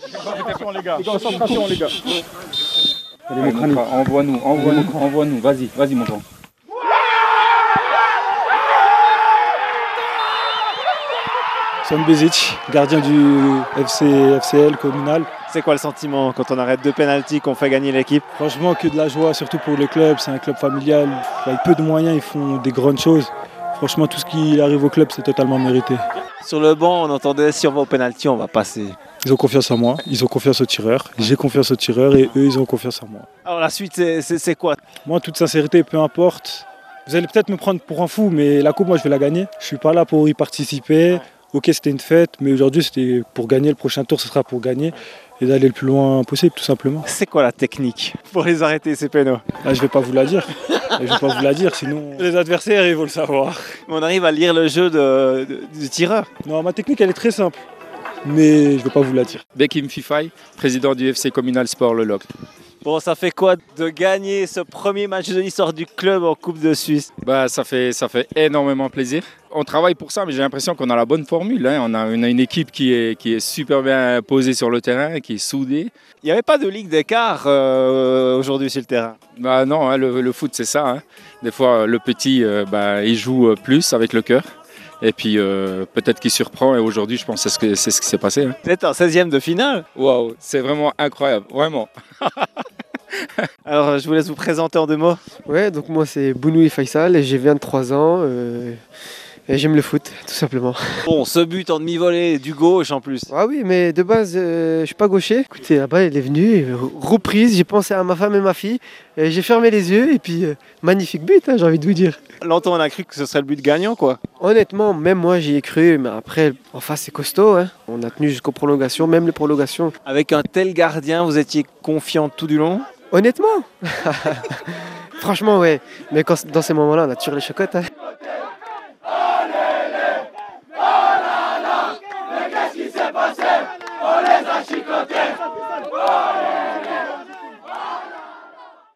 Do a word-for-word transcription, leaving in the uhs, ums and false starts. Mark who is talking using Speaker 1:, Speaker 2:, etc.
Speaker 1: Concentration les gars, concentration les gars.
Speaker 2: Allez, mon crâne, envoie-nous, envoie-nous, envoie-nous, vas-y, vas-y mon grand.
Speaker 3: Son Bezic, gardien du F C, F C L communal.
Speaker 4: C'est quoi le sentiment quand on arrête deux pénaltys, qu'on fait gagner l'équipe?
Speaker 3: Franchement, que de la joie, surtout pour le club. C'est un club familial. Avec peu de moyens, ils font des grandes choses. Franchement, tout ce qui arrive au club, c'est totalement mérité.
Speaker 4: Sur le banc, on entendait si on va au pénalty, on va passer.
Speaker 3: Ils ont confiance en moi, ils ont confiance aux tireurs. J'ai confiance aux tireurs et eux, ils ont confiance en moi.
Speaker 4: Alors la suite, c'est, c'est, c'est quoi?
Speaker 3: Moi, en toute sincérité, peu importe. Vous allez peut-être me prendre pour un fou, mais la coupe, moi, je vais la gagner. Je suis pas là pour y participer. Ok, c'était une fête, mais aujourd'hui, c'était pour gagner. Le prochain tour, ce sera pour gagner et d'aller le plus loin possible, tout simplement.
Speaker 4: C'est quoi la technique pour les arrêter, ces pénaux?
Speaker 3: Là, je vais pas vous la dire. Je vais pas vous la dire, sinon les adversaires, ils vont le savoir.
Speaker 4: On arrive à lire le jeu de, de, du tireur.
Speaker 3: Non, ma technique, elle est très simple, mais je vais pas vous la dire.
Speaker 2: Bekim Fifay, président du F C Communal Sport Le Locle.
Speaker 4: Bon, ça fait quoi de gagner ce premier match de l'histoire du club en Coupe de Suisse?
Speaker 2: Bah, ça fait, ça fait énormément plaisir. On travaille pour ça, mais j'ai l'impression qu'on a la bonne formule. Hein. On, a, on a une équipe qui est, qui est super bien posée sur le terrain, qui est soudée.
Speaker 4: Il n'y avait pas de ligue d'écart euh, aujourd'hui sur le terrain?
Speaker 2: Bah non, hein, le, le foot c'est ça. Hein. Des fois, le petit, euh, bah, il joue plus avec le cœur. Et puis euh, peut-être qu'il surprend. Et aujourd'hui, je pense que c'est ce, que, c'est ce qui s'est passé. Hein.
Speaker 4: Vous êtes en seizième de finale?
Speaker 2: Waouh, c'est vraiment incroyable, vraiment.
Speaker 4: Alors, je vous laisse vous présenter en deux mots.
Speaker 5: Ouais, donc moi c'est Bounoui Faisal et j'ai vingt-trois ans euh, et j'aime le foot, tout simplement.
Speaker 4: Bon, ce but en demi-volée du gauche en plus.
Speaker 5: Ah oui, mais de base, euh, je suis pas gaucher. Écoutez, là-bas, elle est venue, euh, reprise, j'ai pensé à ma femme et ma fille, et j'ai fermé les yeux et puis euh, magnifique but, hein, j'ai envie de vous dire.
Speaker 4: Longtemps on a cru que ce serait le but gagnant, quoi.
Speaker 5: Honnêtement, même moi j'y ai cru, mais après, en face c'est costaud. Hein. On a tenu jusqu'aux prolongations, même les prolongations.
Speaker 4: Avec un tel gardien, vous étiez confiant tout du long?
Speaker 5: Honnêtement. Franchement, ouais. Mais quand, dans ces moments-là, on a toujours les chocottes. Hein.